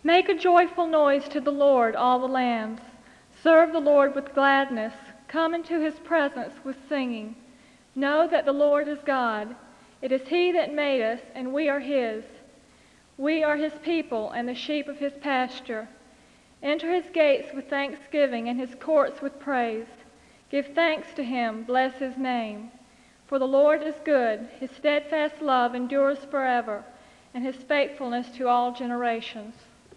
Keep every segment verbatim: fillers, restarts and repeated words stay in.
Make a joyful noise to the Lord, all the lands. Serve the Lord with gladness. Come into his presence with singing. Know that the Lord is God. It is he that made us, and we are his. We are his people and the sheep of his pasture. Enter his gates with thanksgiving and his courts with praise. Give thanks to him, bless his name. For the Lord is good, his steadfast love endures forever, and his faithfulness to all generations.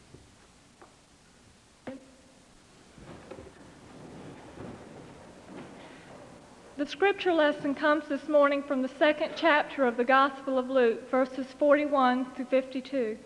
The scripture lesson comes this morning from the second chapter of the Gospel of Luke, verses forty-one through fifty-two.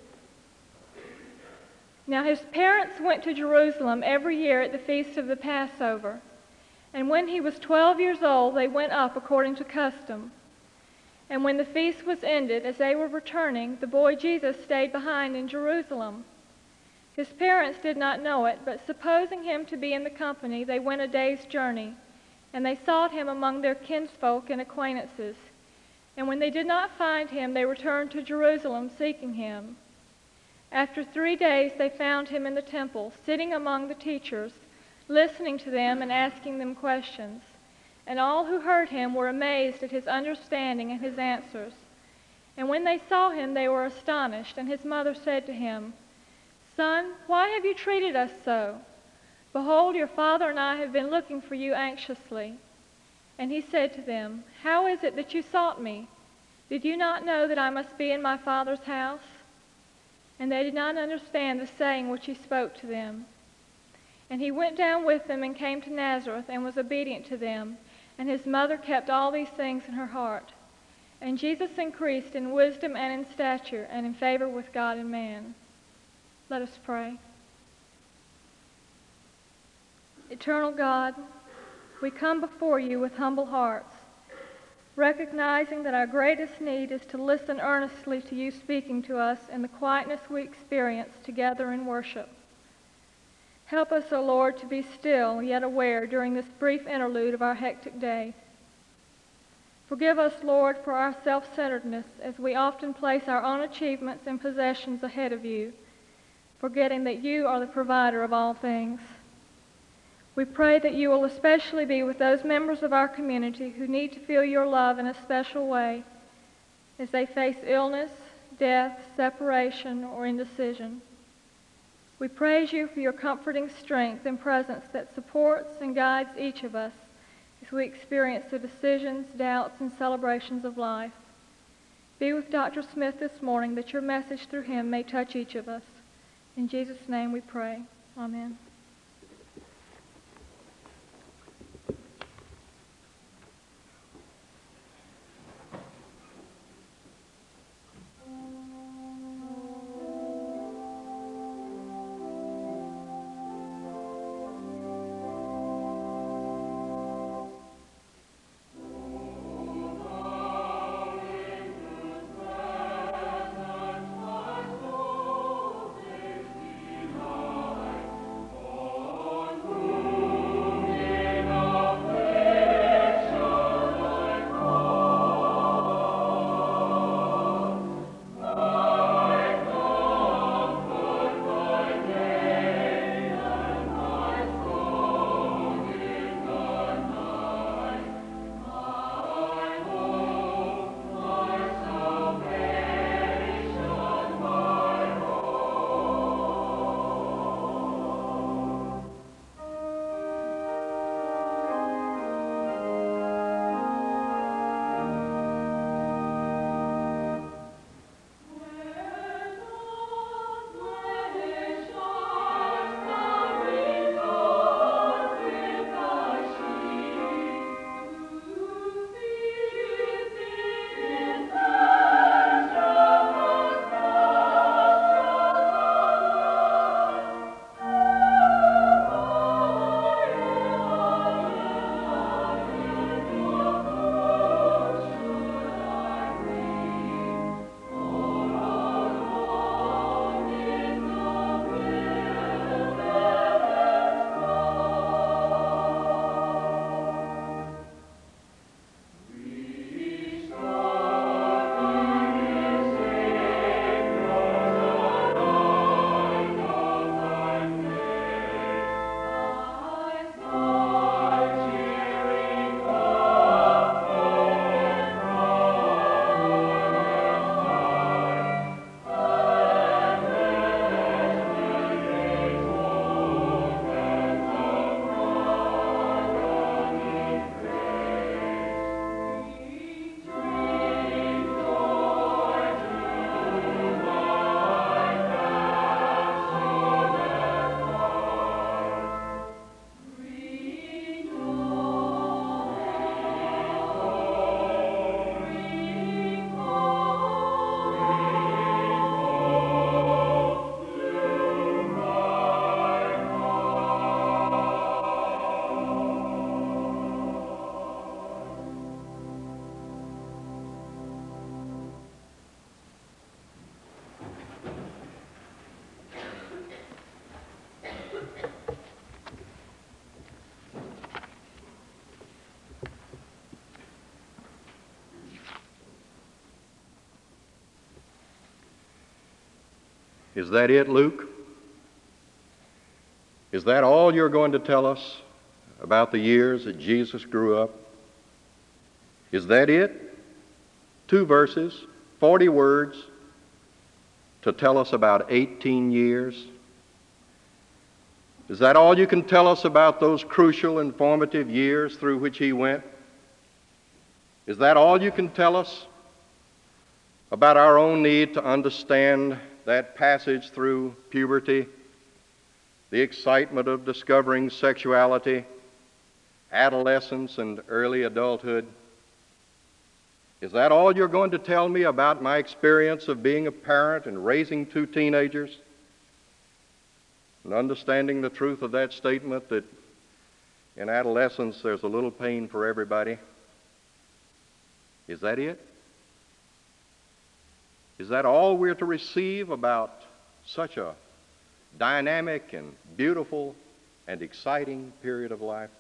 Now his parents went to Jerusalem every year at the feast of the Passover. And when he was twelve years old, they went up according to custom. And when the feast was ended, as they were returning, the boy Jesus stayed behind in Jerusalem. His parents did not know it, but supposing him to be in the company, they went a day's journey. And they sought him among their kinsfolk and acquaintances. And when they did not find him, they returned to Jerusalem seeking him. After three days they found him in the temple, sitting among the teachers, listening to them and asking them questions. And all who heard him were amazed at his understanding and his answers. And when they saw him, they were astonished. And his mother said to him, "Son, why have you treated us so? Behold, your father and I have been looking for you anxiously." And he said to them, "How is it that you sought me? Did you not know that I must be in my Father's house?" And they did not understand the saying which he spoke to them. And he went down with them and came to Nazareth and was obedient to them. And his mother kept all these things in her heart. And Jesus increased in wisdom and in stature and in favor with God and man. Let us pray. Eternal God, we come before you with humble hearts, recognizing that our greatest need is to listen earnestly to you speaking to us in the quietness we experience together in worship. Help us, O Lord, to be still yet aware during this brief interlude of our hectic day. Forgive us, Lord, for our self-centeredness as we often place our own achievements and possessions ahead of you, forgetting that you are the provider of all things. We pray that you will especially be with those members of our community who need to feel your love in a special way as they face illness, death, separation, or indecision. We praise you for your comforting strength and presence that supports and guides each of us as we experience the decisions, doubts, and celebrations of life. Be with Doctor Smith this morning that your message through him may touch each of us. In Jesus' name we pray. Amen. Is that it, Luke? Is that all you're going to tell us about the years that Jesus grew up? Is that it? Two verses, forty words, to tell us about eighteen years? Is that all you can tell us about those crucial and formative years through which he went? Is that all you can tell us about our own need to understand that passage through puberty, the excitement of discovering sexuality, adolescence, and early adulthood? Is that all you're going to tell me about my experience of being a parent and raising two teenagers? And understanding the truth of that statement that in adolescence there's a little pain for everybody? Is that it? Is that all we're to receive about such a dynamic and beautiful and exciting period of life?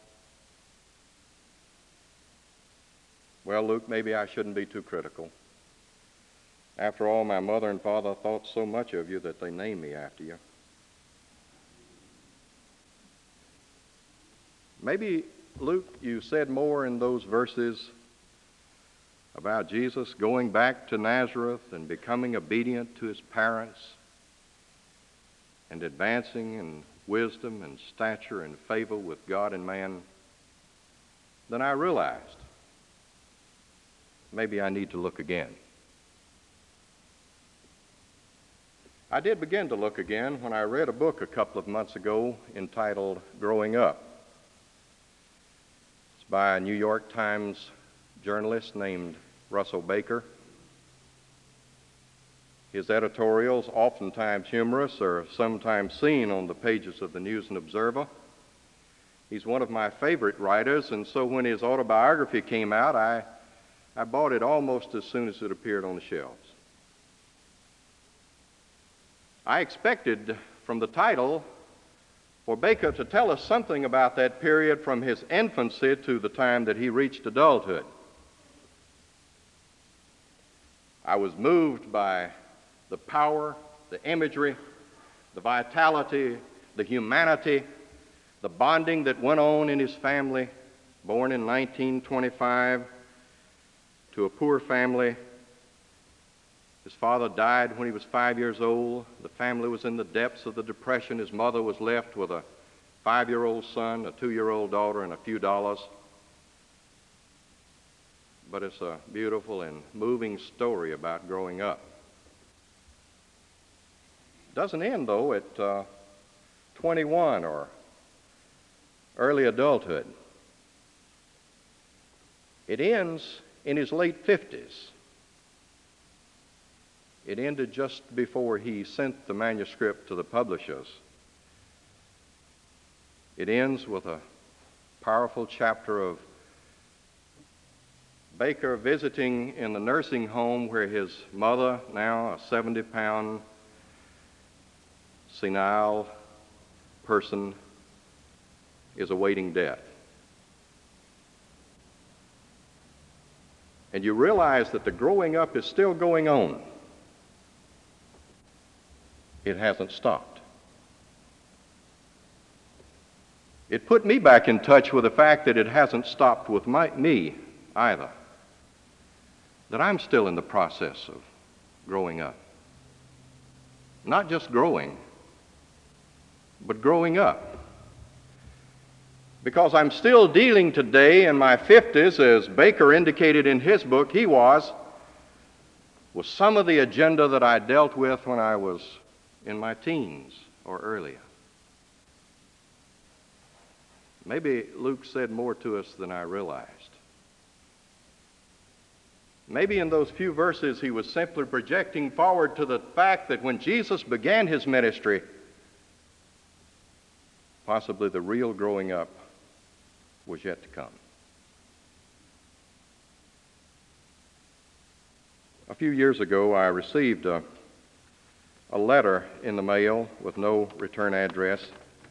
Well, Luke, maybe I shouldn't be too critical. After all, my mother and father thought so much of you that they named me after you. Maybe, Luke, you said more in those verses about Jesus going back to Nazareth and becoming obedient to his parents and advancing in wisdom and stature and favor with God and man than I realized. Maybe I need to look again. I did begin to look again when I read a book a couple of months ago entitled Growing Up. It's by a New York Times journalist named Russell Baker. His editorials, oftentimes humorous, are sometimes seen on the pages of the News and Observer. He's one of my favorite writers, and so when his autobiography came out, I, I bought it almost as soon as it appeared on the shelves. I expected from the title for Baker to tell us something about that period from his infancy to the time that he reached adulthood. I was moved by the power, the imagery, the vitality, the humanity, the bonding that went on in his family, born in nineteen twenty-five to a poor family. His father died when he was five years old. The family was in the depths of the Depression. His mother was left with a five-year-old son, a two-year-old daughter, and a few dollars. But it's a beautiful and moving story about growing up. It doesn't end, though, at uh, twenty-one or early adulthood. It ends in his late fifties. It ended just before he sent the manuscript to the publishers. It ends with a powerful chapter of Baker visiting in the nursing home where his mother, now a seventy-pound senile person, is awaiting death. And you realize that the growing up is still going on. It hasn't stopped. It put me back in touch with the fact that it hasn't stopped with my, me either. That I'm still in the process of growing up. Not just growing, but growing up. Because I'm still dealing today in my fifties, as Baker indicated in his book he was, with some of the agenda that I dealt with when I was in my teens or earlier. Maybe Luke said more to us than I realized. Maybe in those few verses he was simply projecting forward to the fact that when Jesus began his ministry, possibly the real growing up was yet to come. A few years ago, I received a, a letter in the mail with no return address.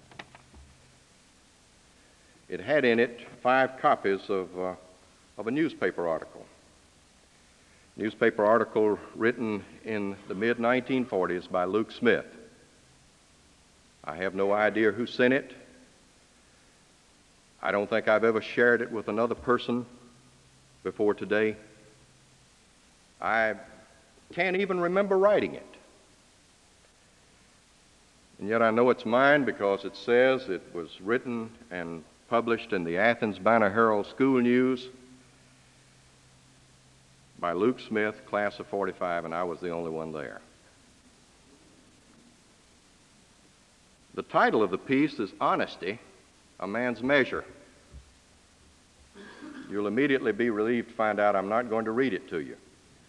It had in it five copies of, uh, of a newspaper article. Newspaper article written in the mid nineteen forties by Luke Smith. I have no idea who sent it. I don't think I've ever shared it with another person before today. I can't even remember writing it. And yet I know it's mine because it says it was written and published in the Athens Banner Herald School News by Luke Smith, class of forty-five, and I was the only one there. The title of the piece is Honesty, a Man's Measure. You'll immediately be relieved to find out I'm not going to read it to you.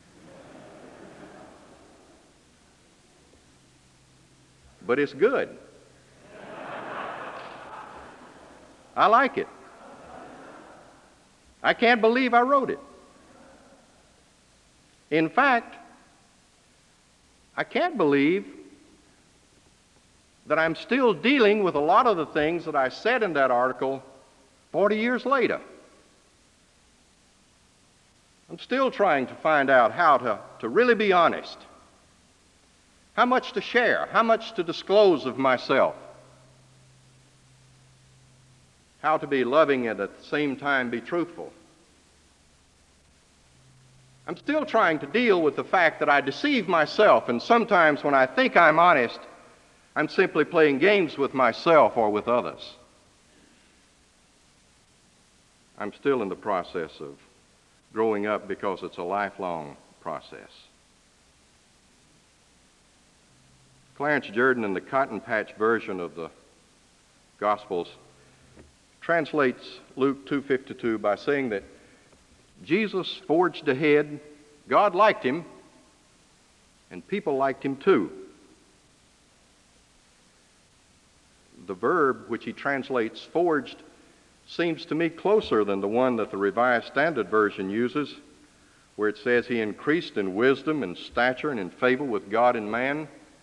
But it's good. I like it. I can't believe I wrote it. In fact, I can't believe that I'm still dealing with a lot of the things that I said in that article forty years later. I'm still trying to find out how to, to really be honest, how much to share, how much to disclose of myself, how to be loving and at the same time be truthful. I'm still trying to deal with the fact that I deceive myself, and sometimes when I think I'm honest, I'm simply playing games with myself or with others. I'm still in the process of growing up because it's a lifelong process. Clarence Jordan, in the Cotton Patch version of the Gospels, translates Luke two fifty-two by saying that Jesus forged ahead, God liked him, and people liked him too. The verb which he translates forged seems to me closer than the one that the Revised Standard Version uses, where it says he increased in wisdom and stature and in favor with God and man,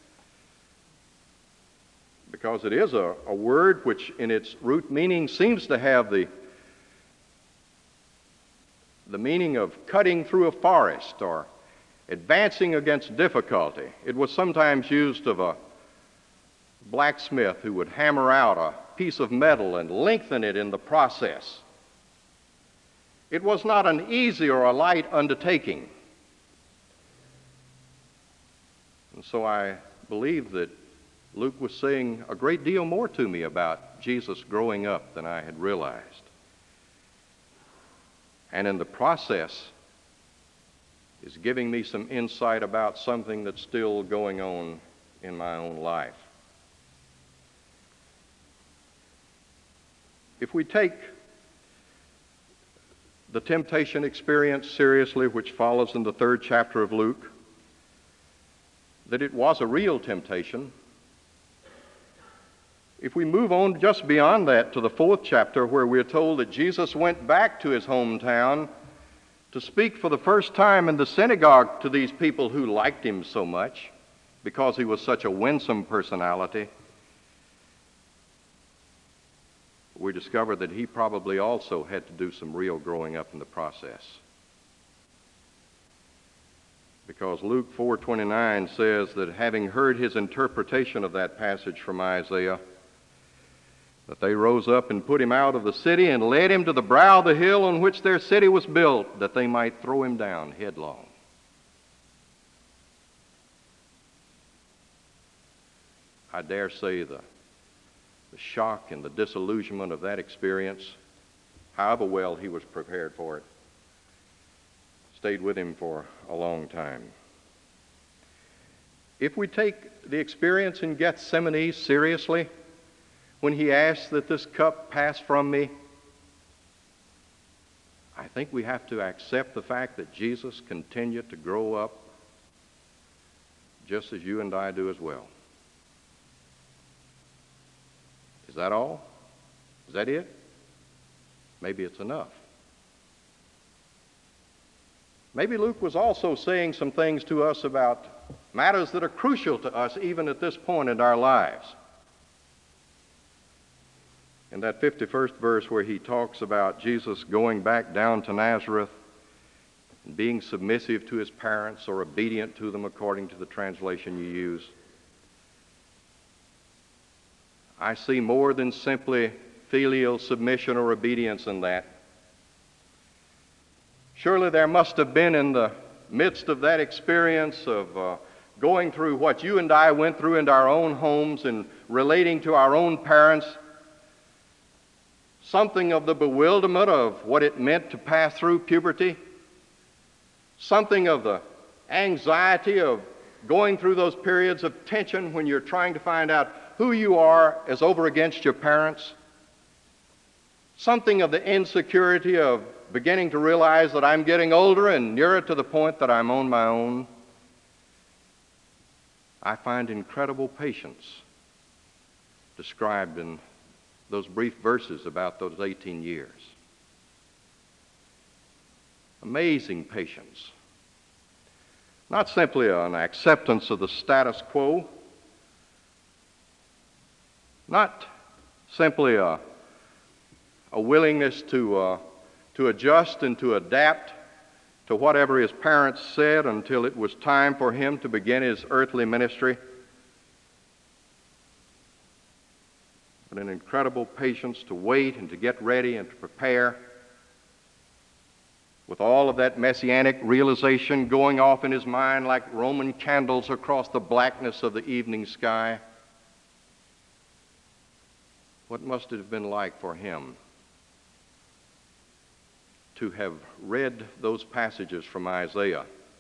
because it is a, a word which in its root meaning seems to have the, the meaning of cutting through a forest or advancing against difficulty. It was sometimes used of a blacksmith who would hammer out a piece of metal and lengthen it in the process. It was not an easy or a light undertaking. And so I believe that Luke was saying a great deal more to me about Jesus growing up than I had realized. And in the process is giving me some insight about something that's still going on in my own life. If we take the temptation experience seriously, which follows in the third chapter of Luke, that it was a real temptation. If we move on just beyond that to the fourth chapter, where we're told that Jesus went back to his hometown to speak for the first time in the synagogue to these people who liked him so much because he was such a winsome personality, we discover that he probably also had to do some real growing up in the process. Because Luke four twenty-nine says that having heard his interpretation of that passage from Isaiah, that they rose up and put him out of the city and led him to the brow of the hill on which their city was built, that they might throw him down headlong. I dare say the The shock and the disillusionment of that experience, however well he was prepared for it, stayed with him for a long time. If we take the experience in Gethsemane seriously, when he asked that this cup pass from me, I think we have to accept the fact that Jesus continued to grow up just as you and I do as well. Is that all? Is that it? Maybe it's enough. Maybe Luke was also saying some things to us about matters that are crucial to us even at this point in our lives. In that fifty-first verse where he talks about Jesus going back down to Nazareth and being submissive to his parents or obedient to them according to the translation you use, I see more than simply filial submission or obedience in that. Surely there must have been, in the midst of that experience of uh, going through what you and I went through in our own homes and relating to our own parents, something of the bewilderment of what it meant to pass through puberty, something of the anxiety of going through those periods of tension when you're trying to find out who you are as over against your parents, something of the insecurity of beginning to realize that I'm getting older and nearer to the point that I'm on my own. I find incredible patience described in those brief verses about those eighteen years. Amazing patience. Not simply an acceptance of the status quo, not simply a, a willingness to, uh, to adjust and to adapt to whatever his parents said until it was time for him to begin his earthly ministry, but an incredible patience to wait and to get ready and to prepare, with all of that messianic realization going off in his mind like Roman candles across the blackness of the evening sky. What must it have been like for him to have read those passages from Isaiah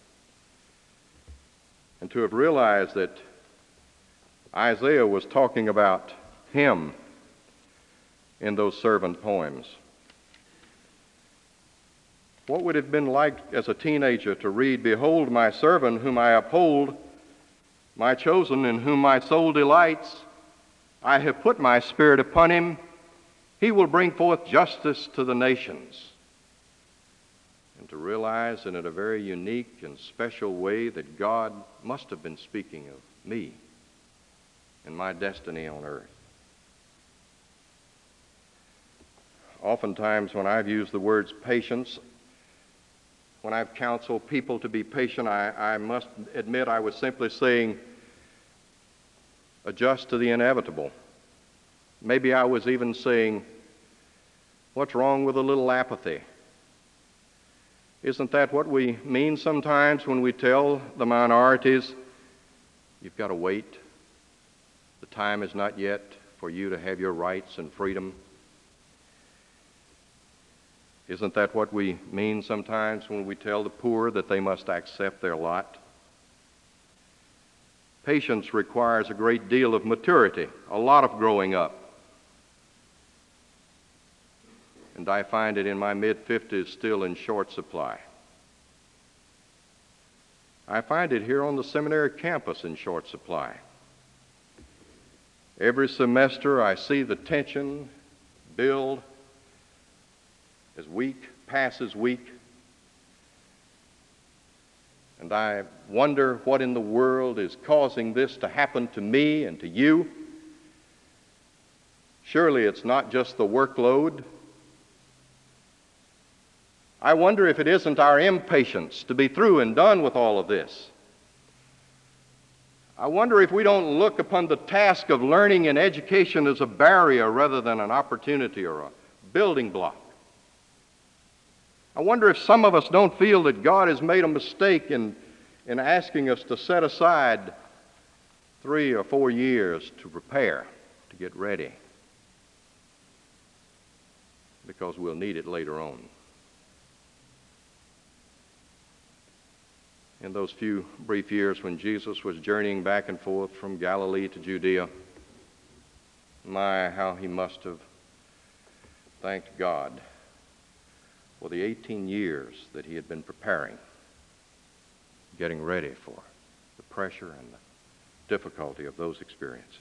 and to have realized that Isaiah was talking about him in those servant poems? What would it have been like as a teenager to read, "Behold my servant whom I uphold, my chosen in whom my soul delights. I have put my spirit upon him. He will bring forth justice to the nations." And to realize that in a very unique and special way that God must have been speaking of me and my destiny on earth. Oftentimes when I've used the words patience, when I've counseled people to be patient, I, I must admit I was simply saying, adjust to the inevitable. Maybe I was even saying, what's wrong with a little apathy? Isn't that what we mean sometimes when we tell the minorities, you've got to wait. The time is not yet for you to have your rights and freedom. Isn't that what we mean sometimes when we tell the poor that they must accept their lot? Patience requires a great deal of maturity, a lot of growing up. And I find it in my mid-fifties still in short supply. I find it here on the seminary campus in short supply. Every semester I see the tension build as week passes week, and I wonder what in the world is causing this to happen to me and to you. Surely it's not just the workload. I wonder if it isn't our impatience to be through and done with all of this. I wonder if we don't look upon the task of learning and education as a barrier rather than an opportunity or a building block. I wonder if some of us don't feel that God has made a mistake in, in asking us to set aside three or four years to prepare, to get ready, because we'll need it later on. In those few brief years when Jesus was journeying back and forth from Galilee to Judea, my, how he must have thanked God for the eighteen years that he had been preparing, getting ready for the pressure and the difficulty of those experiences.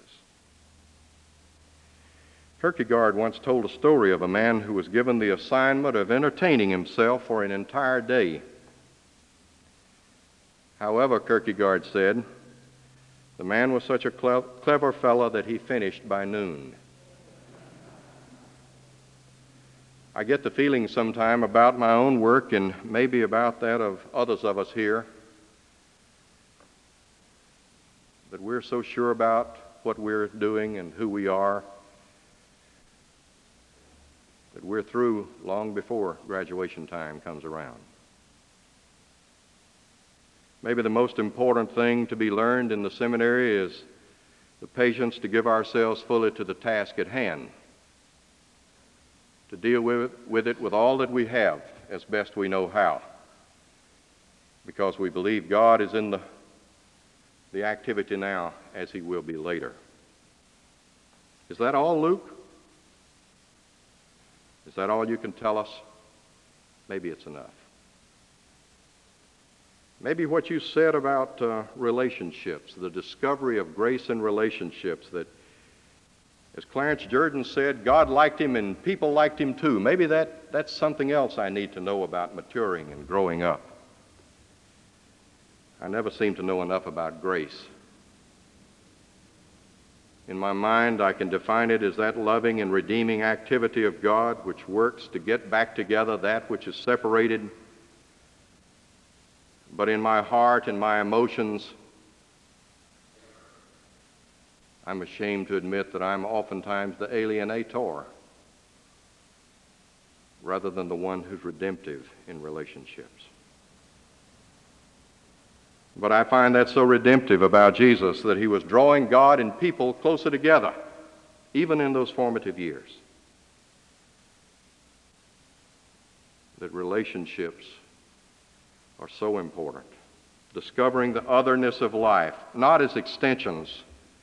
Kierkegaard once told a story of a man who was given the assignment of entertaining himself for an entire day. However, Kierkegaard said, the man was such a cle- clever fellow that he finished by noon. I get the feeling sometime about my own work and maybe about that of others of us here that we're so sure about what we're doing and who we are, that we're through long before graduation time comes around. Maybe the most important thing to be learned in the seminary is the patience to give ourselves fully to the task at hand, to deal with it, with it with all that we have as best we know how, because we believe God is in the, the activity now as he will be later. Is that all, Luke? Is that all you can tell us? Maybe it's enough. Maybe what you said about uh, relationships, the discovery of grace in relationships, that, as Clarence Jordan said, God liked him and people liked him too. Maybe that, that's something else I need to know about maturing and growing up. I never seem to know enough about grace. In my mind, I can define it as that loving and redeeming activity of God which works to get back together that which is separated. But in my heart and my emotions, I'm ashamed to admit that I'm oftentimes the alienator rather than the one who's redemptive in relationships. But I find that so redemptive about Jesus, that he was drawing God and people closer together, even in those formative years. That relationships are so important. Discovering the otherness of life, not as extensions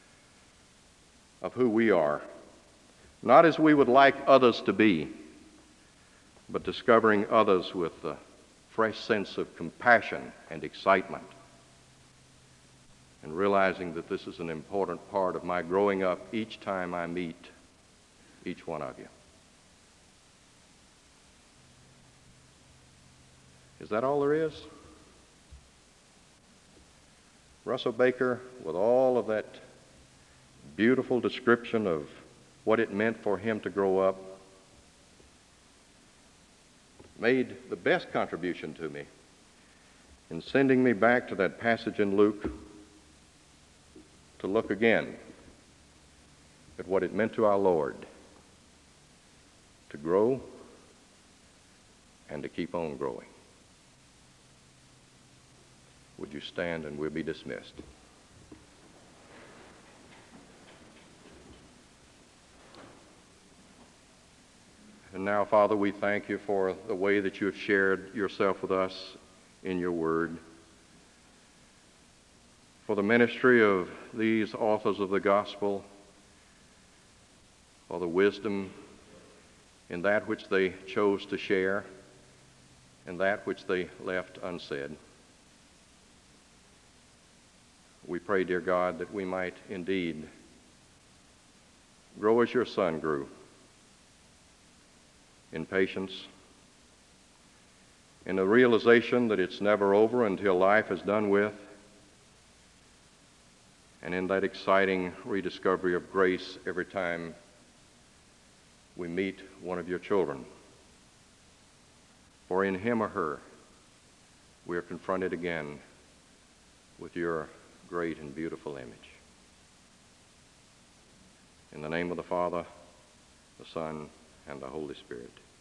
of who we are, not as we would like others to be, but discovering others with a fresh sense of compassion and excitement, and realizing that this is an important part of my growing up each time I meet each one of you. Is that all there is? Russell Baker, with all of that beautiful description of what it meant for him to grow up, made the best contribution to me in sending me back to that passage in Luke to look again at what it meant to our Lord to grow and to keep on growing. Would you stand and we'll be dismissed. And now, Father, we thank you for the way that you have shared yourself with us in your word, for the ministry of these authors of the gospel, for the wisdom in that which they chose to share and that which they left unsaid. We pray, dear God, that we might indeed grow as your Son grew, in patience, in the realization that it's never over until life is done with, and in that exciting rediscovery of grace every time we meet one of your children. For in him or her, we are confronted again with your great and beautiful image. In the name of the Father, the Son, and the Holy Spirit.